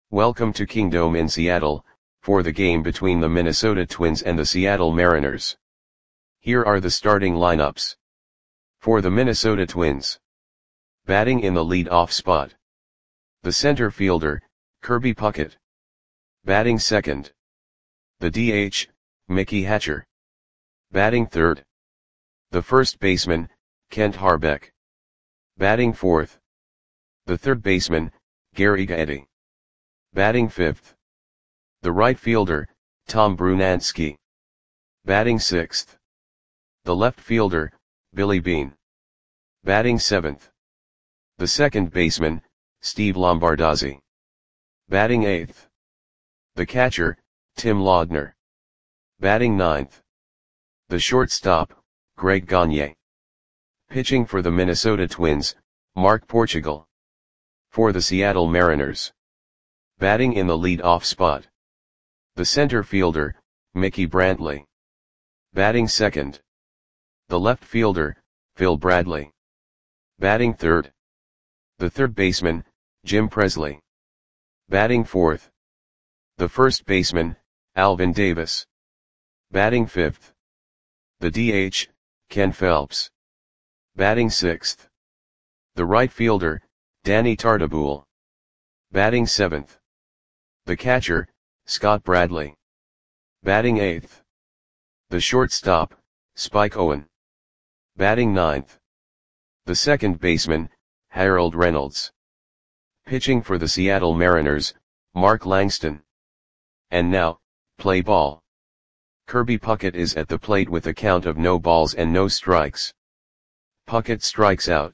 Welcome to Kingdome in Seattle, for the game between the Minnesota Twins and the Seattle Mariners. Here are the starting lineups. For the Minnesota Twins. Batting in the lead-off spot. The center fielder, Kirby Puckett. Batting second. The DH, Mickey Hatcher. Batting third. The first baseman, Kent Hrbek. Batting fourth. The third baseman, Gary Gaetti. Batting fifth. The right fielder, Tom Brunansky. Batting sixth. The left fielder, Billy Beane. Batting seventh. The second baseman, Steve Lombardozzi. Batting eighth. The catcher, Tim Laudner. Batting ninth. The shortstop, Greg Gagne. Pitching for the Minnesota Twins, Mark Portugal. For the Seattle Mariners. Batting in the lead-off spot. The center fielder, Mickey Brantley. Batting second. The left fielder, Phil Bradley. Batting third. The third baseman, Jim Presley. Batting fourth. The first baseman, Alvin Davis. Batting fifth. The DH, Ken Phelps. Batting sixth. The right fielder, Danny Tartabull. Batting seventh. The catcher, Scott Bradley. Batting eighth. The shortstop, Spike Owen. Batting ninth. The second baseman, Harold Reynolds. Pitching for the Seattle Mariners, Mark Langston. And now, play ball. Kirby Puckett is at the plate with a count of no balls and no strikes. Puckett strikes out.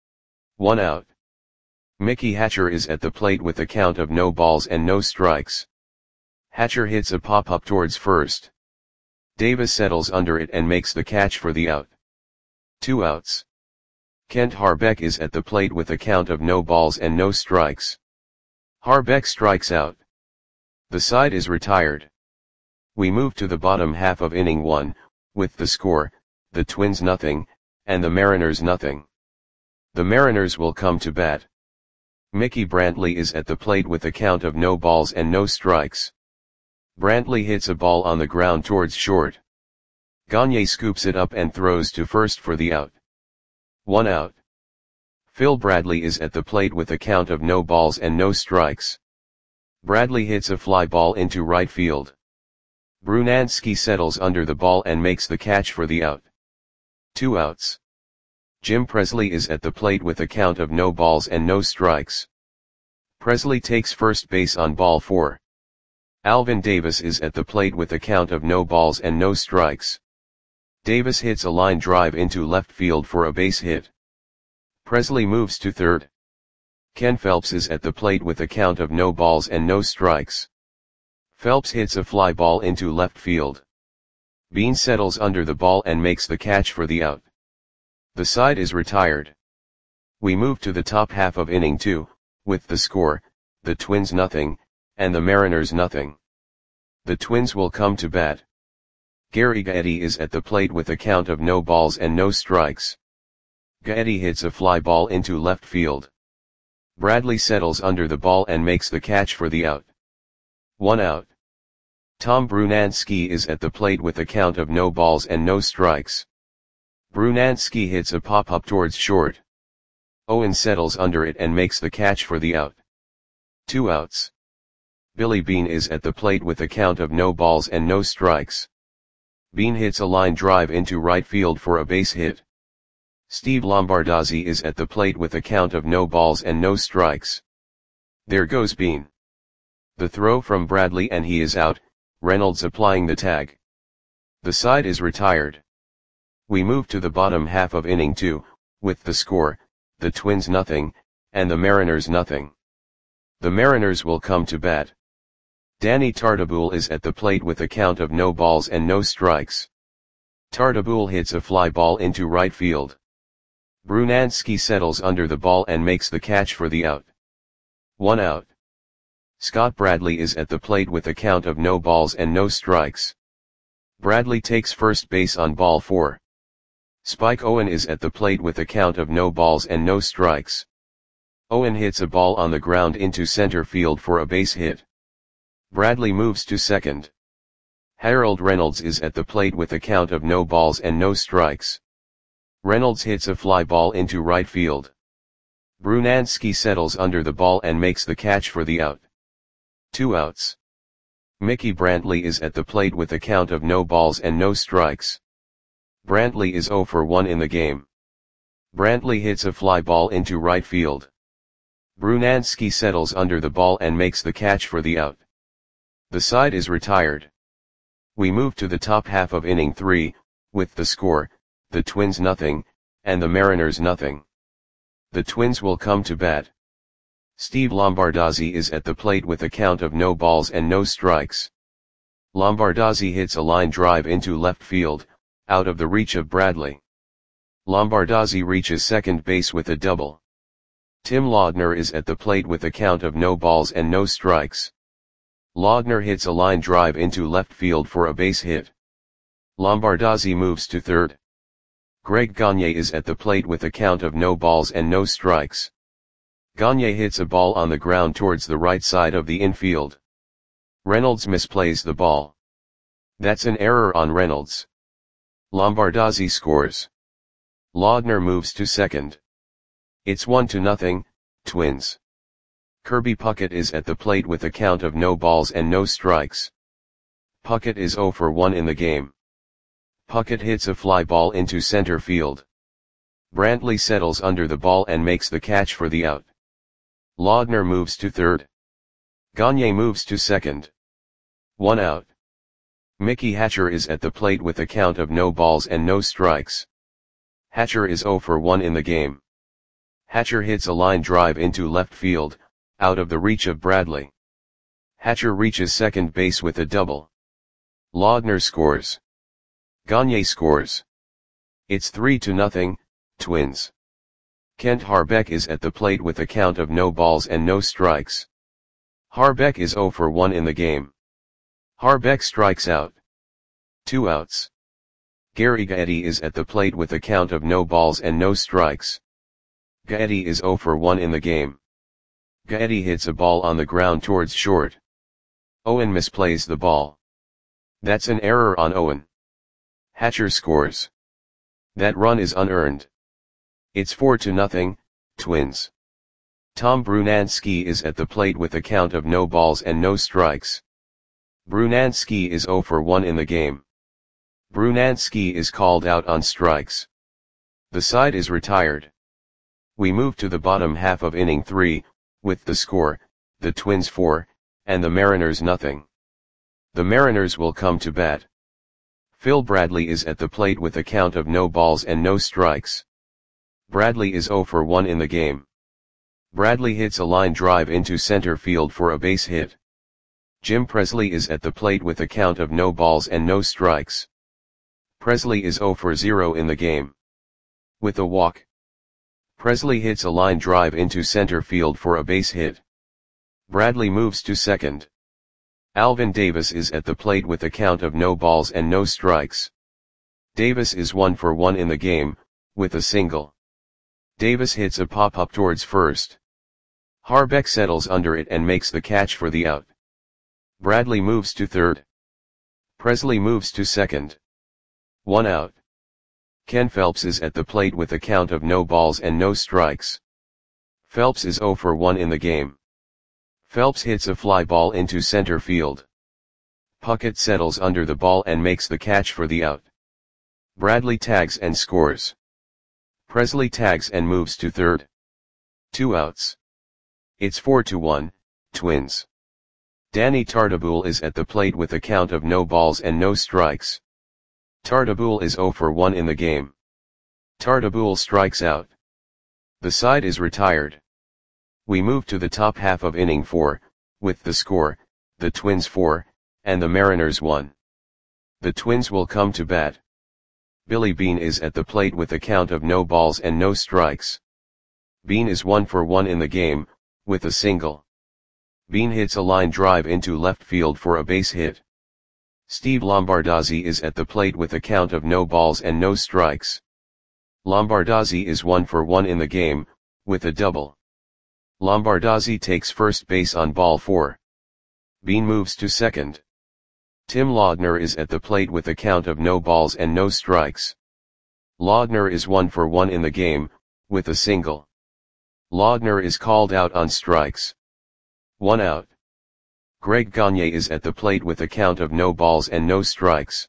1 out. Mickey Hatcher is at the plate with a count of no balls and no strikes. Hatcher hits a pop-up towards first. Davis settles under it and makes the catch for the out. 2 outs. Kent Hrbek is at the plate with a count of no balls and no strikes. Hrbek strikes out. The side is retired. We move to the bottom half of inning 1, with the score, the Twins nothing, and the Mariners nothing. The Mariners will come to bat. Mickey Brantley is at the plate with a count of no balls and no strikes. Brantley hits a ball on the ground towards short. Gagne scoops it up and throws to first for the out. 1 out. Phil Bradley is at the plate with a count of no balls and no strikes. Bradley hits a fly ball into right field. Brunansky settles under the ball and makes the catch for the out. 2 outs. Jim Presley is at the plate with a count of no balls and no strikes. Presley takes first base on ball 4. Alvin Davis is at the plate with a count of no balls and no strikes. Davis hits a line drive into left field for a base hit. Presley moves to third. Ken Phelps is at the plate with a count of no balls and no strikes. Phelps hits a fly ball into left field. Beane settles under the ball and makes the catch for the out. The side is retired. We move to the top half of inning 2, with the score, the Twins nothing, and the Mariners nothing. The Twins will come to bat. Gary Gaetti is at the plate with a count of no balls and no strikes. Gaetti hits a fly ball into left field. Bradley settles under the ball and makes the catch for the out. 1 out. Tom Brunansky is at the plate with a count of no balls and no strikes. Brunansky hits a pop-up towards short. Owen settles under it and makes the catch for the out. 2 outs. Billy Beane is at the plate with a count of no balls and no strikes. Beane hits a line drive into right field for a base hit. Steve Lombardozzi is at the plate with a count of no balls and no strikes. There goes Beane. The throw from Bradley and he is out, Reynolds applying the tag. The side is retired. We move to the bottom half of inning 2, with the score, the Twins nothing, and the Mariners nothing. The Mariners will come to bat. Danny Tartabull is at the plate with a count of no balls and no strikes. Tartabull hits a fly ball into right field. Brunansky settles under the ball and makes the catch for the out. 1 out. Scott Bradley is at the plate with a count of no balls and no strikes. Bradley takes first base on ball 4. Spike Owen is at the plate with a count of no balls and no strikes. Owen hits a ball on the ground into center field for a base hit. Bradley moves to second. Harold Reynolds is at the plate with a count of no balls and no strikes. Reynolds hits a fly ball into right field. Brunansky settles under the ball and makes the catch for the out. 2 outs. Mickey Brantley is at the plate with a count of no balls and no strikes. Brantley is 0 for 1 in the game. Brantley hits a fly ball into right field. Brunansky settles under the ball and makes the catch for the out. The side is retired. We move to the top half of inning 3, with the score, the Twins nothing, and the Mariners nothing. The Twins will come to bat. Steve Lombardozzi is at the plate with a count of no balls and no strikes. Lombardozzi hits a line drive into left field, out of the reach of Bradley. Lombardozzi reaches second base with a double. Tim Laudner is at the plate with a count of no balls and no strikes. Laudner hits a line drive into left field for a base hit. Lombardozzi moves to third. Greg Gagne is at the plate with a count of no balls and no strikes. Gagne hits a ball on the ground towards the right side of the infield. Reynolds misplays the ball. That's an error on Reynolds. Lombardozzi scores. Laudner moves to second. It's 1-0, Twins. Kirby Puckett is at the plate with a count of no balls and no strikes. Puckett is 0 for 1 in the game. Puckett hits a fly ball into center field. Brantley settles under the ball and makes the catch for the out. Laudner moves to third. Gagne moves to second. 1 out. Mickey Hatcher is at the plate with a count of no balls and no strikes. Hatcher is 0 for 1 in the game. Hatcher hits a line drive into left field, out of the reach of Bradley. Hatcher reaches second base with a double. Laudner scores. Gagne scores. It's 3-0, Twins. Kent Harbeck is at the plate with a count of no balls and no strikes. Harbeck is 0 for 1 in the game. Harbeck strikes out. 2 outs. Gary Gaetti is at the plate with a count of no balls and no strikes. Gaetti is 0 for 1 in the game. Gaetti hits a ball on the ground towards short. Owen misplays the ball. That's an error on Owen. Hatcher scores. That run is unearned. It's 4-0, Twins. Tom Brunansky is at the plate with a count of no balls and no strikes. Brunansky is 0 for 1 in the game. Brunansky is called out on strikes. The side is retired. We move to the bottom half of inning 3, with the score, the Twins 4, and the Mariners nothing. The Mariners will come to bat. Phil Bradley is at the plate with a count of no balls and no strikes. Bradley is 0 for 1 in the game. Bradley hits a line drive into center field for a base hit. Jim Presley is at the plate with a count of no balls and no strikes. Presley is 0 for 0 in the game. With a walk. Presley hits a line drive into center field for a base hit. Bradley moves to second. Alvin Davis is at the plate with a count of no balls and no strikes. Davis is 1 for 1 in the game, with a single. Davis hits a pop-up towards first. Harbeck settles under it and makes the catch for the out. Bradley moves to third. Presley moves to second. 1 out. Ken Phelps is at the plate with a count of no balls and no strikes. Phelps is 0 for 1 in the game. Phelps hits a fly ball into center field. Puckett settles under the ball and makes the catch for the out. Bradley tags and scores. Presley tags and moves to third. 2 outs. It's 4-1, Twins. Danny Tartabull is at the plate with a count of no balls and no strikes. Tartabull is 0 for 1 in the game. Tartabull strikes out. The side is retired. We move to the top half of inning 4, with the score, the Twins 4, and the Mariners 1. The Twins will come to bat. Billy Beane is at the plate with a count of no balls and no strikes. Beane is 1 for 1 in the game, with a single. Beane hits a line drive into left field for a base hit. Steve Lombardozzi is at the plate with a count of no balls and no strikes. Lombardozzi is 1 for 1 in the game, with a double. Lombardozzi takes first base on ball 4. Bean moves to second. Tim Laudner is at the plate with a count of no balls and no strikes. Laudner is 1 for 1 in the game, with a single. Laudner is called out on strikes. 1 out. Greg Gagne is at the plate with a count of no balls and no strikes.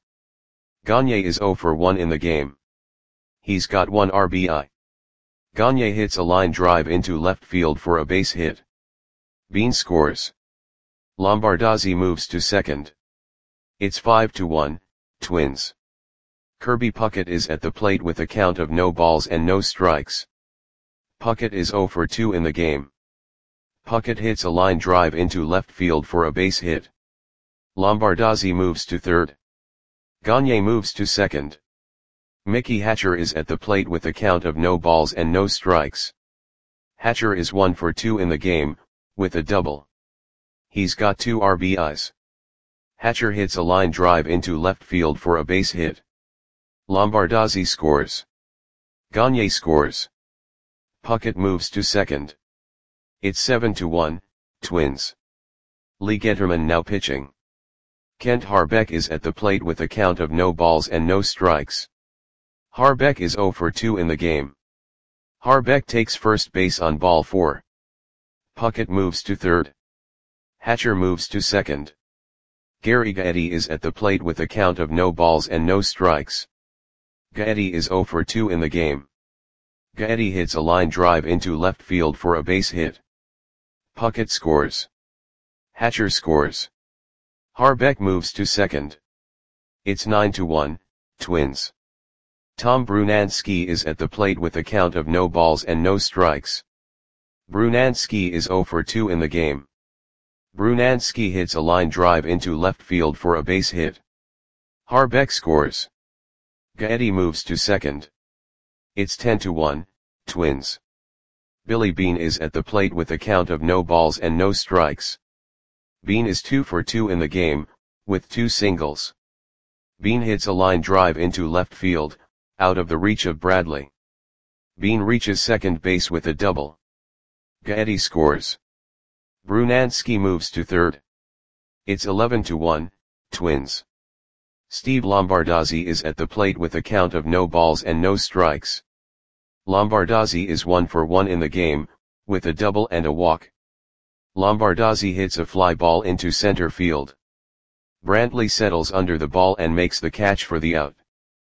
Gagne is 0 for 1 in the game. He's got 1 RBI. Gagne hits a line drive into left field for a base hit. Bean scores. Lombardozzi moves to second. It's 5-1, Twins. Kirby Puckett is at the plate with a count of no balls and no strikes. Puckett is 0 for 2 in the game. Puckett hits a line drive into left field for a base hit. Lombardozzi moves to third. Gagne moves to second. Mickey Hatcher is at the plate with a count of no balls and no strikes. Hatcher is 1 for 2 in the game, with a double. He's got 2 RBIs. Hatcher hits a line drive into left field for a base hit. Lombardozzi scores. Gagne scores. Puckett moves to second. It's 7-1, Twins. Lee Getterman now pitching. Kent Harbeck is at the plate with a count of no balls and no strikes. Harbeck is 0 for 2 in the game. Harbeck takes first base on ball 4. Puckett moves to third. Hatcher moves to second. Gary Gaetti is at the plate with a count of no balls and no strikes. Gaetti is 0 for 2 in the game. Gaetti hits a line drive into left field for a base hit. Puckett scores. Hatcher scores. Harbeck moves to second. It's 9-1, Twins. Tom Brunansky is at the plate with a count of no balls and no strikes. Brunansky is 0 for 2 in the game. Brunansky hits a line drive into left field for a base hit. Harbeck scores. Gaetti moves to second. It's 10-1, Twins. Billy Bean is at the plate with a count of no balls and no strikes. Bean is 2 for 2 in the game, with 2 singles. Bean hits a line drive into left field, out of the reach of Bradley. Bean reaches second base with a double. Gaetti scores. Brunansky moves to third. It's 11-1, Twins. Steve Lombardozzi is at the plate with a count of no balls and no strikes. Lombardozzi is 1 for 1 in the game, with a double and a walk. Lombardozzi hits a fly ball into center field. Brantley settles under the ball and makes the catch for the out.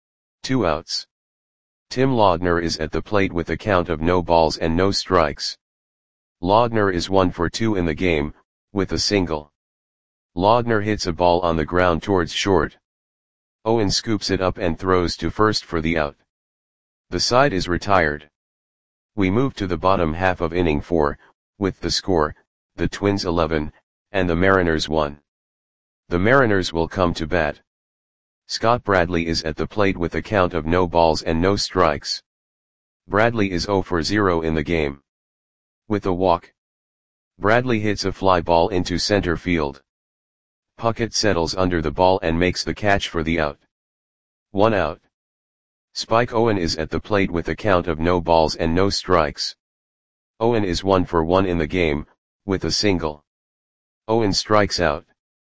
2 outs. Tim Laudner is at the plate with a count of no balls and no strikes. Laudner is 1 for 2 in the game, with a single. Laudner hits a ball on the ground towards short. Owen scoops it up and throws to first for the out. The side is retired. We move to the bottom half of inning 4, with the score, the Twins 11, and the Mariners 1. The Mariners will come to bat. Scott Bradley is at the plate with a count of no balls and no strikes. Bradley is 0 for 0 in the game. With a walk. Bradley hits a fly ball into center field. Puckett settles under the ball and makes the catch for the out. 1 out. Spike Owen is at the plate with a count of no balls and no strikes. Owen is 1 for 1 in the game, with a single. Owen strikes out.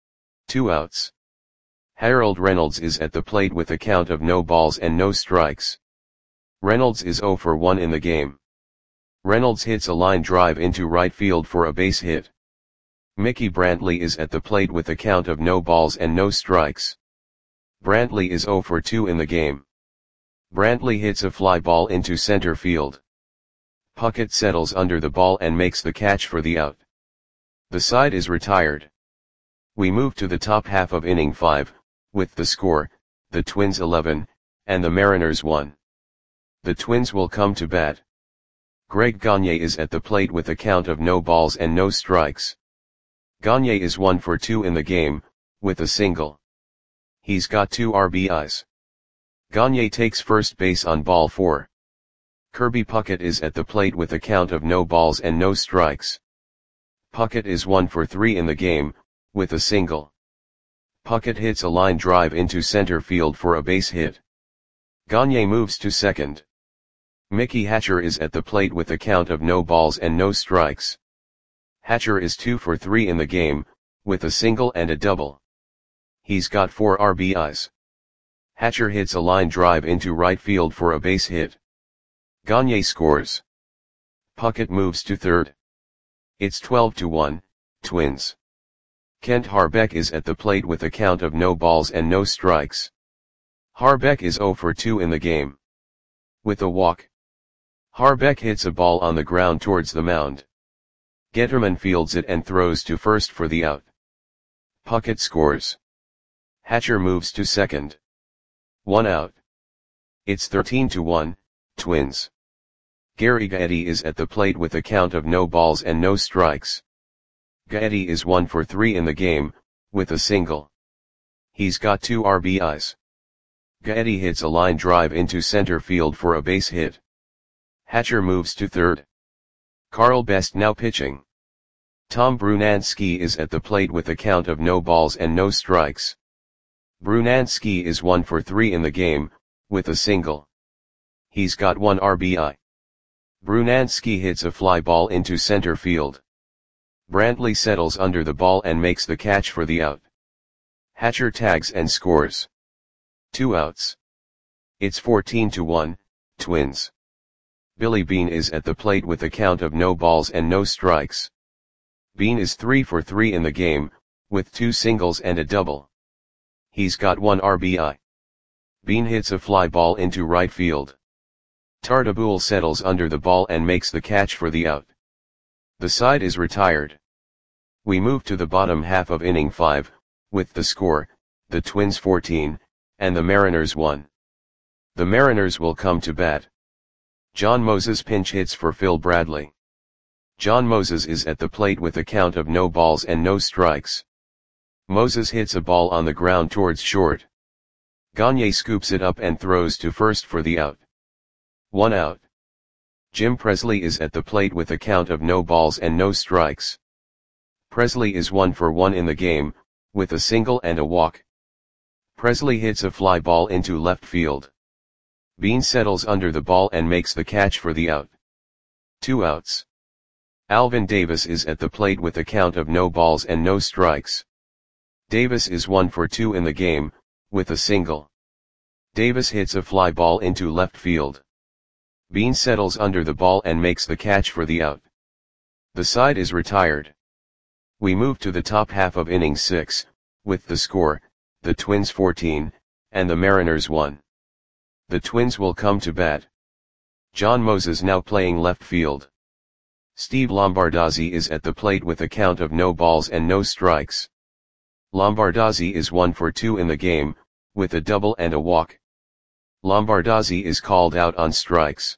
2 outs. Harold Reynolds is at the plate with a count of no balls and no strikes. Reynolds is 0 for 1 in the game. Reynolds hits a line drive into right field for a base hit. Mickey Brantley is at the plate with a count of no balls and no strikes. Brantley is 0 for 2 in the game. Brantley hits a fly ball into center field. Puckett settles under the ball and makes the catch for the out. The side is retired. We move to the top half of inning 5, with the score, the Twins 11, and the Mariners 1. The Twins will come to bat. Greg Gagne is at the plate with a count of no balls and no strikes. Gagne is 1 for 2 in the game, with a single. He's got 2 RBIs. Gagne takes first base on ball 4. Kirby Puckett is at the plate with a count of no balls and no strikes. Puckett is 1 for 3 in the game, with a single. Puckett hits a line drive into center field for a base hit. Gagne moves to second. Mickey Hatcher is at the plate with a count of no balls and no strikes. Hatcher is 2 for 3 in the game, with a single and a double. He's got 4 RBIs. Hatcher hits a line drive into right field for a base hit. Gagne scores. Puckett moves to third. It's 12-1, Twins. Kent Harbeck is at the plate with a count of no balls and no strikes. Harbeck is 0 for 2 in the game. With a walk. Harbeck hits a ball on the ground towards the mound. Getterman fields it and throws to first for the out. Puckett scores. Hatcher moves to second. 1 out. It's 13-1, Twins. Gary Gaetti is at the plate with a count of no balls and no strikes. Gaetti is 1 for 3 in the game, with a single. He's got 2 RBIs. Gaetti hits a line drive into center field for a base hit. Hatcher moves to third. Carl Best now pitching. Tom Brunansky is at the plate with a count of no balls and no strikes. Brunansky is 1 for 3 in the game, with a single. He's got 1 RBI. Brunansky hits a fly ball into center field. Brantley settles under the ball and makes the catch for the out. Hatcher tags and scores. 2 outs. It's 14-1, Twins. Billy Beane is at the plate with a count of no balls and no strikes. Beane is 3 for 3 in the game, with 2 singles and a double. He's got 1 RBI. Beane hits a fly ball into right field. Tartabull settles under the ball and makes the catch for the out. The side is retired. We move to the bottom half of inning 5, with the score, the Twins 14, and the Mariners 1. The Mariners will come to bat. John Moses pinch hits for Phil Bradley. John Moses is at the plate with a count of no balls and no strikes. Moses hits a ball on the ground towards short. Gagne scoops it up and throws to first for the out. 1 out. Jim Presley is at the plate with a count of no balls and no strikes. Presley is 1 for 1 in the game, with a single and a walk. Presley hits a fly ball into left field. Beane settles under the ball and makes the catch for the out. 2 outs. Alvin Davis is at the plate with a count of no balls and no strikes. Davis is 1 for 2 in the game, with a single. Davis hits a fly ball into left field. Beane settles under the ball and makes the catch for the out. The side is retired. We move to the top half of inning 6, with the score, the Twins 14, and the Mariners 1. The Twins will come to bat. John Moses now playing left field. Steve Lombardozzi is at the plate with a count of no balls and no strikes. Lombardozzi is 1 for 2 in the game, with a double and a walk. Lombardozzi is called out on strikes.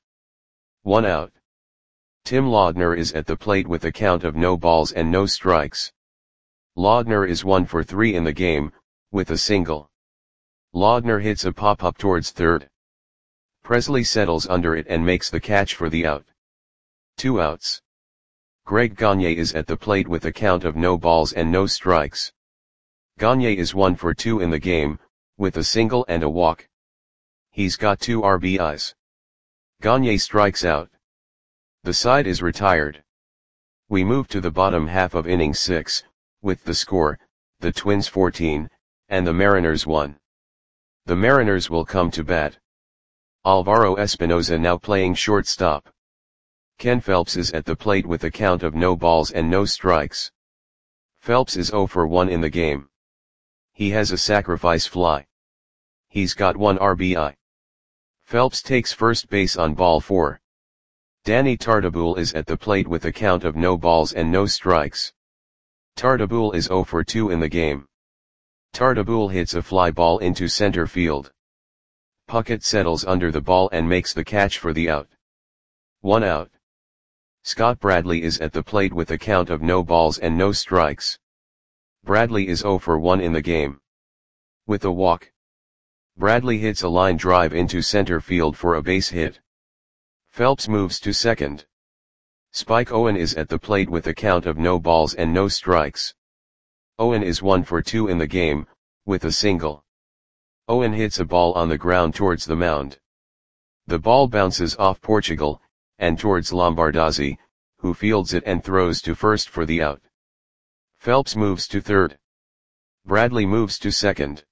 1 out. Tim Laudner is at the plate with a count of no balls and no strikes. Laudner is 1 for 3 in the game, with a single. Laudner hits a pop-up towards third. Presley settles under it and makes the catch for the out. 2 outs. Greg Gagne is at the plate with a count of no balls and no strikes. Gagne is 1 for 2 in the game, with a single and a walk. He's got 2 RBIs. Gagne strikes out. The side is retired. We move to the bottom half of inning 6, with the score, the Twins 14, and the Mariners 1. The Mariners will come to bat. Alvaro Espinoza now playing shortstop. Ken Phelps is at the plate with a count of no balls and no strikes. Phelps is 0 for 1 in the game. He has a sacrifice fly. He's got 1 RBI. Phelps takes first base on ball 4. Danny Tartabull is at the plate with a count of no balls and no strikes. Tartabull is 0 for 2 in the game. Tartabull hits a fly ball into center field. Puckett settles under the ball and makes the catch for the out. 1 out. Scott Bradley is at the plate with a count of no balls and no strikes. Bradley is 0 for 1 in the game. With a walk. Bradley hits a line drive into center field for a base hit. Phelps moves to second. Spike Owen is at the plate with a count of no balls and no strikes. Owen is 1 for 2 in the game, with a single. Owen hits a ball on the ground towards the mound. The ball bounces off Portugal, and towards Lombardozzi, who fields it and throws to first for the out. Phelps moves to third. Bradley moves to second.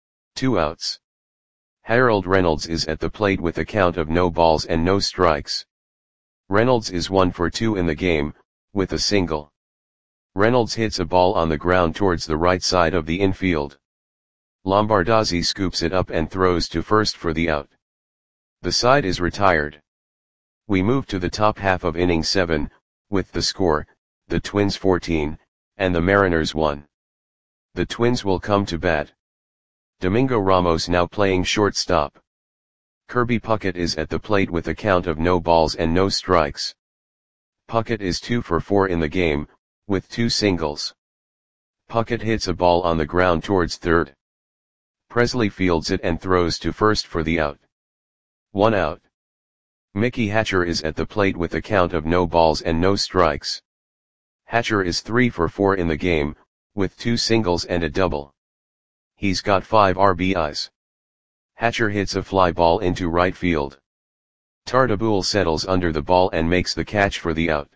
2 outs. Harold Reynolds is at the plate with a count of no balls and no strikes. Reynolds is 1 for 2 in the game, with a single. Reynolds hits a ball on the ground towards the right side of the infield. Lombardozzi scoops it up and throws to first for the out. The side is retired. We move to the top half of inning 7, with the score, the Twins 14, and the Mariners 1. The Twins will come to bat. Domingo Ramos now playing shortstop. Kirby Puckett is at the plate with a count of no balls and no strikes. Puckett is 2 for 4 in the game, with 2 singles. Puckett hits a ball on the ground towards third. Presley fields it and throws to first for the out. 1 out. Mickey Hatcher is at the plate with a count of no balls and no strikes. Hatcher is 3 for 4 in the game, with 2 singles and a double. He's got 5 RBIs. Hatcher hits a fly ball into right field. Tartabull settles under the ball and makes the catch for the out.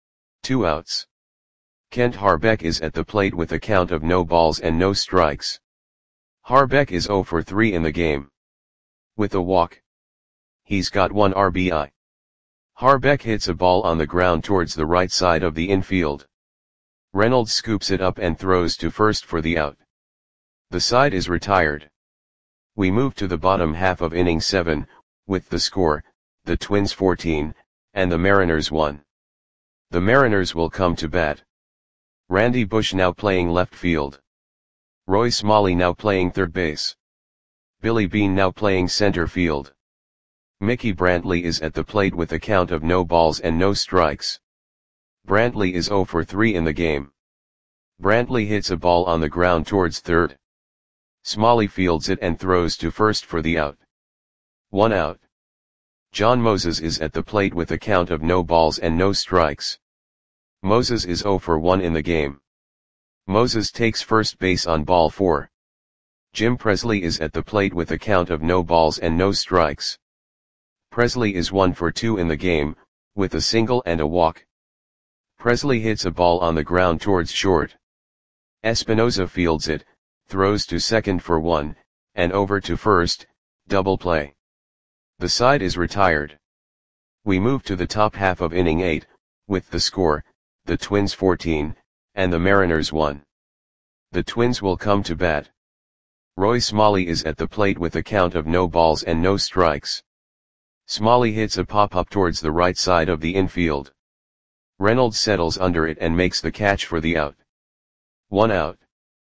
2 outs. Kent Harbeck is at the plate with a count of no balls and no strikes. Harbeck is 0 for 3 in the game. With a walk. He's got 1 RBI. Harbeck hits a ball on the ground towards the right side of the infield. Reynolds scoops it up and throws to first for the out. The side is retired. We move to the bottom half of inning 7, with the score, the Twins 14, and the Mariners 1. The Mariners will come to bat. Randy Bush now playing left field. Roy Smalley now playing third base. Billy Beane now playing center field. Mickey Brantley is at the plate with a count of no balls and no strikes. Brantley is 0 for 3 in the game. Brantley hits a ball on the ground towards third. Smalley fields it and throws to first for the out. 1 out. John Moses is at the plate with a count of no balls and no strikes. Moses is 0 for 1 in the game. Moses takes first base on ball 4. Jim Presley is at the plate with a count of no balls and no strikes. Presley is 1 for 2 in the game, with a single and a walk. Presley hits a ball on the ground towards short. Espinoza fields it, throws to second for 1, and over to first, double play. The side is retired. We move to the top half of inning 8, with the score, the Twins 14, and the Mariners 1. The Twins will come to bat. Roy Smalley is at the plate with a count of no balls and no strikes. Smalley hits a pop-up towards the right side of the infield. Reynolds settles under it and makes the catch for the out. 1 out.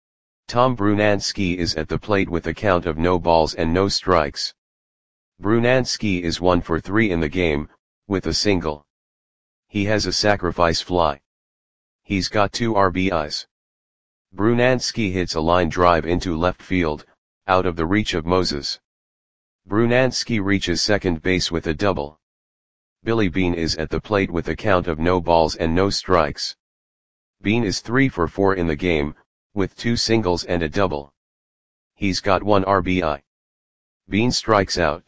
Tom Brunansky is at the plate with a count of no balls and no strikes. Brunansky is 1 for 3 in the game, with a single. He has a sacrifice fly. He's got 2 RBIs. Brunansky hits a line drive into left field, out of the reach of Moses. Brunansky reaches second base with a double. Billy Beane is at the plate with a count of no balls and no strikes. Beane is 3 for 4 in the game, with 2 singles and a double. He's got 1 RBI. Beane strikes out.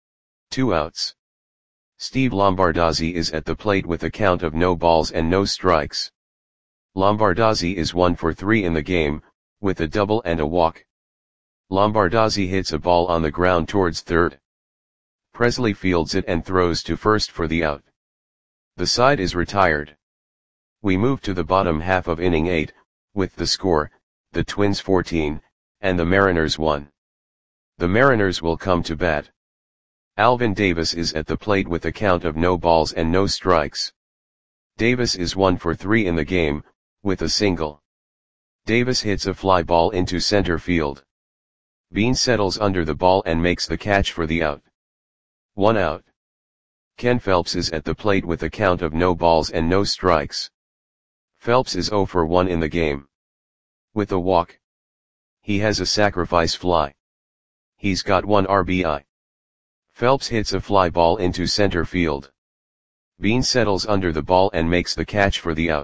2 outs. Steve Lombardozzi is at the plate with a count of no balls and no strikes. Lombardozzi is 1 for 3 in the game, with a double and a walk. Lombardozzi hits a ball on the ground towards third. Presley fields it and throws to first for the out. The side is retired. We move to the bottom half of inning 8, with the score, the Twins 14, and the Mariners 1. The Mariners will come to bat. Alvin Davis is at the plate with a count of no balls and no strikes. Davis is 1 for 3 in the game, with a single. Davis hits a fly ball into center field. Beane settles under the ball and makes the catch for the out. 1 out. Ken Phelps is at the plate with a count of no balls and no strikes. Phelps is 0 for 1 in the game. With a walk. He has a sacrifice fly. He's got 1 RBI. Phelps hits a fly ball into center field. Beane settles under the ball and makes the catch for the out.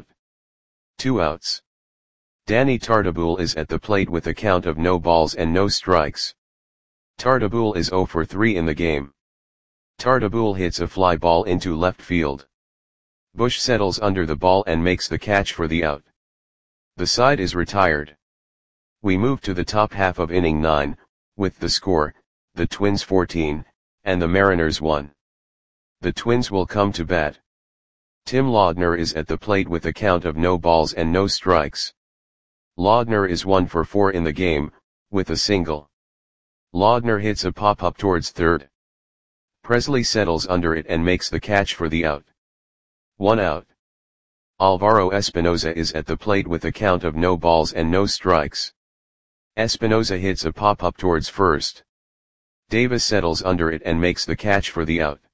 2 outs. Danny Tartabull is at the plate with a count of no balls and no strikes. Tartabull is 0 for 3 in the game. Tartabull hits a fly ball into left field. Bush settles under the ball and makes the catch for the out. The side is retired. We move to the top half of inning 9, with the score, the Twins 14, and the Mariners 1. The Twins will come to bat. Tim Laudner is at the plate with a count of no balls and no strikes. Laudner is 1 for 4 in the game, with a single. Laudner hits a pop-up towards third. Presley settles under it and makes the catch for the out. 1 out. Alvaro Espinoza is at the plate with a count of no balls and no strikes. Espinoza hits a pop-up towards first. Davis settles under it and makes the catch for the out.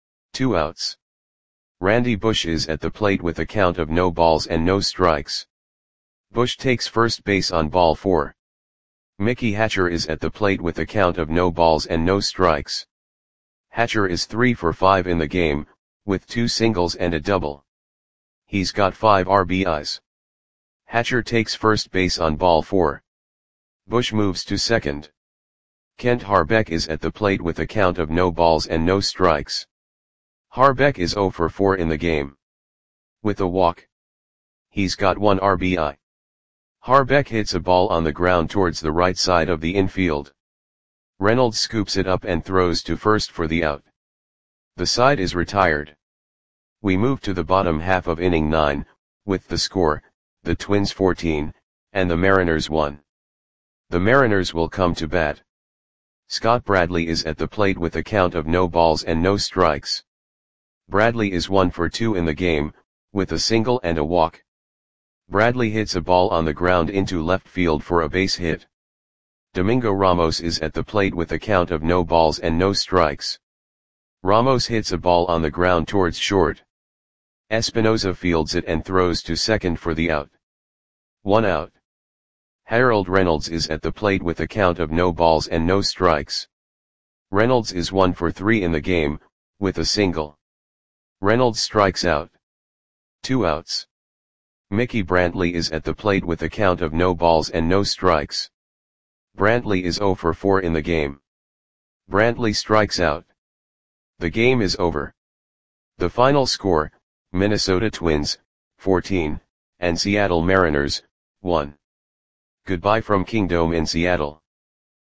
2 outs. Randy Bush is at the plate with a count of no balls and no strikes. Bush takes first base on ball 4. Mickey Hatcher is at the plate with a count of no balls and no strikes. Hatcher is 3 for 5 in the game, with 2 singles and a double. He's got 5 RBIs. Hatcher takes first base on ball 4. Bush moves to second. Kent Harbeck is at the plate with a count of no balls and no strikes. Harbeck is 0 for 4 in the game. With a walk. He's got 1 RBI. Harbeck hits a ball on the ground towards the right side of the infield. Reynolds scoops it up and throws to first for the out. The side is retired. We move to the bottom half of inning 9, with the score, the Twins 14, and the Mariners 1. The Mariners will come to bat. Scott Bradley is at the plate with a count of no balls and no strikes. Bradley is 1 for 2 in the game, with a single and a walk. Bradley hits a ball on the ground into left field for a base hit. Domingo Ramos is at the plate with a count of no balls and no strikes. Ramos hits a ball on the ground towards short. Espinoza fields it and throws to second for the out. 1 out. Harold Reynolds is at the plate with a count of no balls and no strikes. Reynolds is 1 for 3 in the game, with a single. Reynolds strikes out. 2 outs. Mickey Brantley is at the plate with a count of no balls and no strikes. Brantley is 0 for 4 in the game. Brantley strikes out. The game is over. The final score, Minnesota Twins, 14, and Seattle Mariners, 1. Goodbye from Kingdome in Seattle.